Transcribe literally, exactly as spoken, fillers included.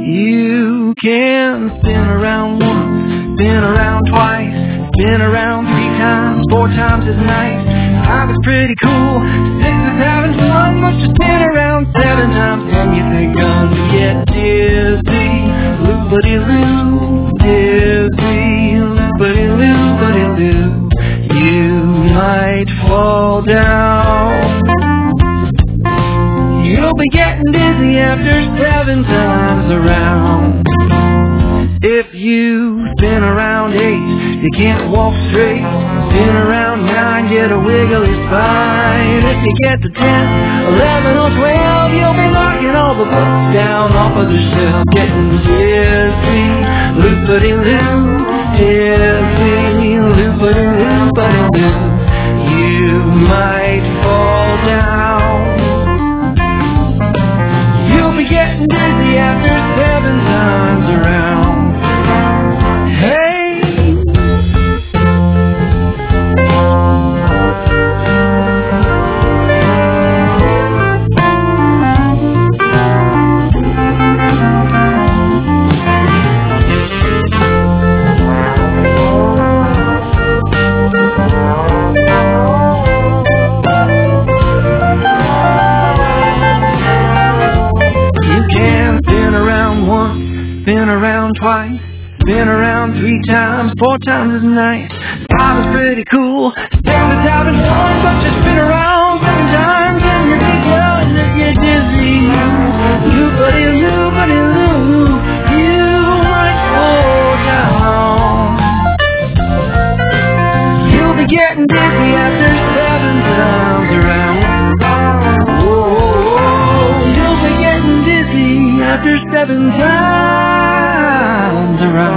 You can spin around once, spin around twice, spin around three times, four times is nice. Five is pretty cool, six is having fun, but you spin around seven times and you think gonna get dizzy. Loop-a-dee-loo, dizzy, loop-a-dee-loo-ba-dee-loo. You might fall down. You'll be getting dizzy after seven times around. If you spin around eight, you can't walk straight. Spin around nine, get a wiggly spine. If you get to ten, eleven or twelve, you'll be knocking all the books down off of the shelf. Getting dizzy, loop-a-dee-loo, dizzy, loop-a-dee-loo-ba-dee-loo. You might fall down. You'll be getting dizzy after seven times around. Hey! Spin around twice, spin around three times, four times is nice. Five is pretty cool, six is having fun, but you spin around seven times and you think, well, and if you're dizzy, loop-a-dee-loo-ba-dee-loo, you might fall down. You'll be getting dizzy after seven times around. Whoa, you'll be getting dizzy after seven times around.